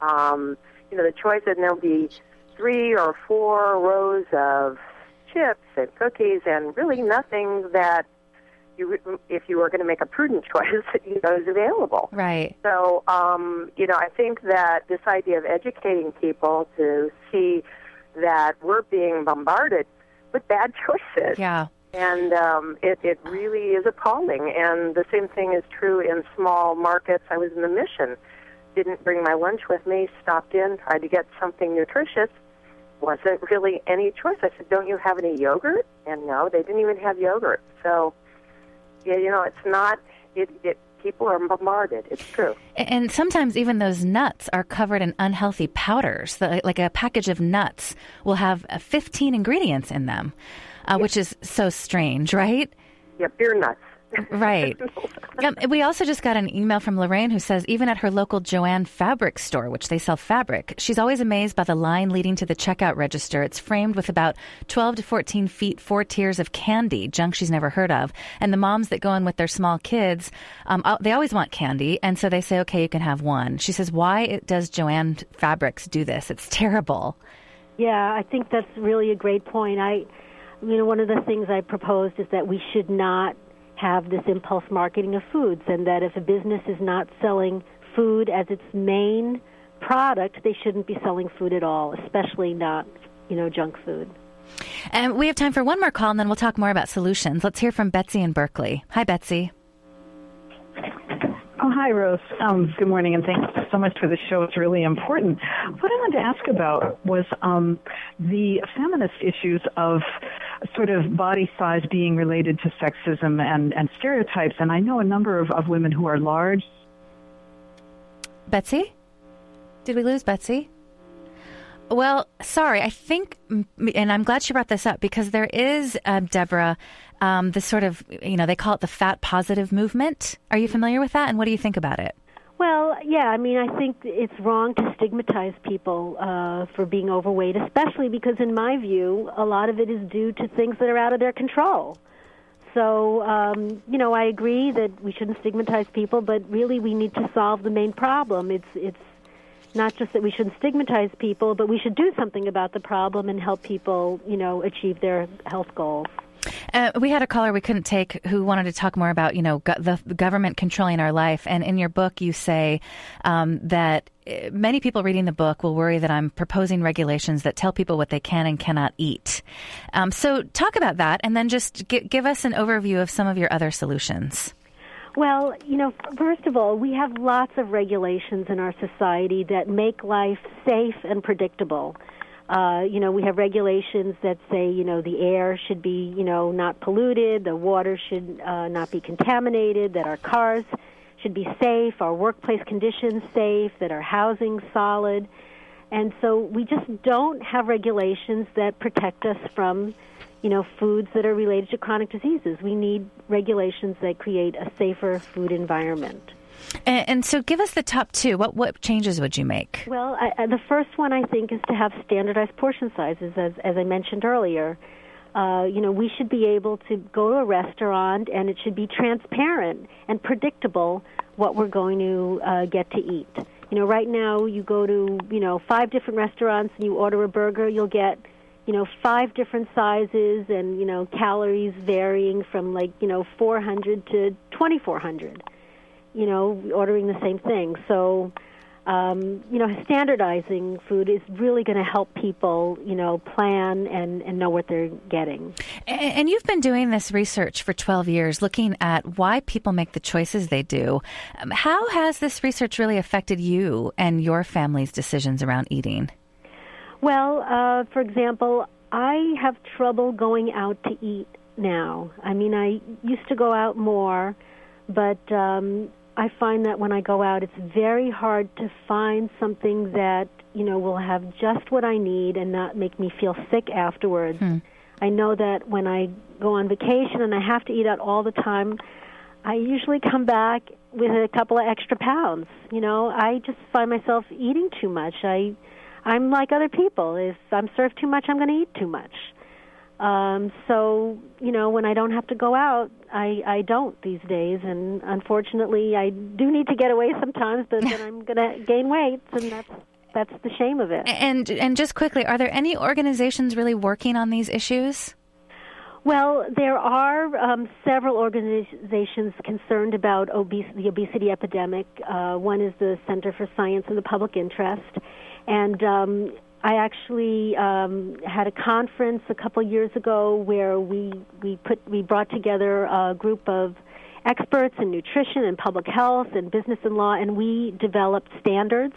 The choice, and there'll be 3 or 4 rows of chips and cookies and really nothing that if you were going to make a prudent choice, is available. Right. So, I think that this idea of educating people to see that we're being bombarded with bad choices. Yeah. And it really is appalling. And the same thing is true in small markets. I was in the Mission, didn't bring my lunch with me, stopped in, tried to get something nutritious. Wasn't really any choice. I said, don't you have any yogurt? And no, they didn't even have yogurt. So, it's not, people are bombarded. It's true. And sometimes even those nuts are covered in unhealthy powders. Like a package of nuts will have 15 ingredients in them, which is so strange, right? Yeah, beer nuts. Right. We also just got an email from Lorraine who says even at her local Joann fabric store, which they sell fabric, she's always amazed by the line leading to the checkout register. It's framed with about 12 to 14 feet, 4 tiers of candy, junk she's never heard of. And the moms that go in with their small kids, they always want candy. And so they say, okay, you can have one. She says, why does Joann Fabrics do this? It's terrible. Yeah, I think that's really a great point. One of the things I proposed is that we should not have this impulse marketing of foods, and that if a business is not selling food as its main product, they shouldn't be selling food at all, especially not, junk food. And we have time for one more call, and then we'll talk more about solutions. Let's hear from Betsy in Berkeley. Hi, Betsy. Oh, hi, Rose. Good morning, and thanks so much for the show. It's really important. What I wanted to ask about was the feminist issues of sort of body size being related to sexism and stereotypes. And I know a number of women who are large. Betsy? Did we lose Betsy? Well, sorry, I think, and I'm glad she brought this up, because there is, Deborah, this sort of, they call it the fat positive movement. Are you familiar with that? And what do you think about it? Well, yeah, I think it's wrong to stigmatize people for being overweight, especially because, in my view, a lot of it is due to things that are out of their control. So, I agree that we shouldn't stigmatize people, but really we need to solve the main problem. It's not just that we shouldn't stigmatize people, but we should do something about the problem and help people, achieve their health goals. We had a caller we couldn't take who wanted to talk more about, the government controlling our life. And in your book, you say that many people reading the book will worry that I'm proposing regulations that tell people what they can and cannot eat. So talk about that, and then just give us an overview of some of your other solutions. Well, first of all, we have lots of regulations in our society that make life safe and predictable. We have regulations that say, the air should be, not polluted, the water should not be contaminated, that our cars should be safe, our workplace conditions safe, that our housing's solid. And so we just don't have regulations that protect us from, foods that are related to chronic diseases. We need regulations that create a safer food environment. And so give us the top two. What changes would you make? Well, the first one, I think, is to have standardized portion sizes, as I mentioned earlier. We should be able to go to a restaurant, and it should be transparent and predictable what we're going to get to eat. Right now, you go to, 5 different restaurants, and you order a burger, you'll get 5 different sizes and, calories varying from 400 to 2,400, ordering the same thing. So, standardizing food is really going to help people, plan and know what they're getting. And you've been doing this research for 12 years, looking at why people make the choices they do. How has this research really affected you and your family's decisions around eating? Well, for example, I have trouble going out to eat now. I mean, I used to go out more, but I find that when I go out, it's very hard to find something that, will have just what I need and not make me feel sick afterwards. I know that when I go on vacation and I have to eat out all the time, I usually come back with a couple of extra pounds. I just find myself eating too much. I'm like other people. If I'm served too much, I'm going to eat too much. So, when I don't have to go out, I don't these days. And unfortunately, I do need to get away sometimes, but then I'm going to gain weight, and that's the shame of it. And just quickly, are there any organizations really working on these issues? Well, there are several organizations concerned about the obesity epidemic. One is the Center for Science and the Public Interest. And I actually had a conference a couple years ago where we brought together a group of experts in nutrition and public health and business and law, and we developed standards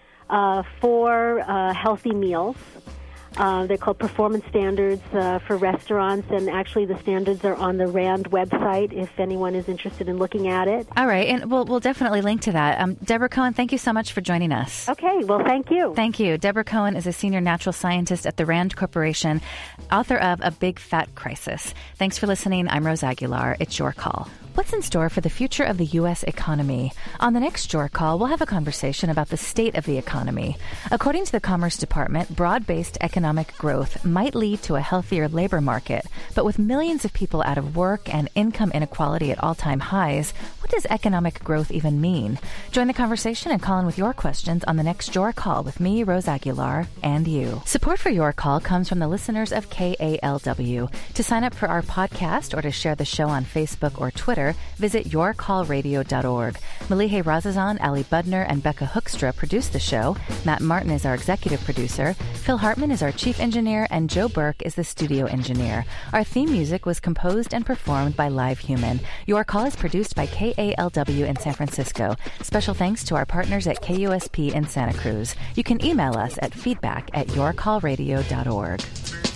for healthy meals. They're called performance standards for restaurants, and actually the standards are on the RAND website if anyone is interested in looking at it. All right, and we'll definitely link to that. Deborah Cohen, thank you so much for joining us. Okay, well, thank you. Thank you. Deborah Cohen is a senior natural scientist at the RAND Corporation, author of A Big Fat Crisis. Thanks for listening. I'm Rose Aguilar. It's your call. What's in store for the future of the U.S. economy? On the next Your Call, we'll have a conversation about the state of the economy. According to the Commerce Department, broad-based economic growth might lead to a healthier labor market. But with millions of people out of work and income inequality at all-time highs, what does economic growth even mean? Join the conversation and call in with your questions on the next Your Call with me, Rose Aguilar, and you. Support for Your Call comes from the listeners of KALW. To sign up for our podcast or to share the show on Facebook or Twitter, visit yourcallradio.org. Malihe Razazan, Ali Budner, and Becca Hoekstra produce the show. Matt Martin is our executive producer. Phil Hartman is our chief engineer, and Joe Burke is the studio engineer. Our theme music was composed and performed by Live Human. Your Call is produced by KALW in San Francisco. Special thanks to our partners at KUSP in Santa Cruz. You can email us at feedback@yourcallradio.org.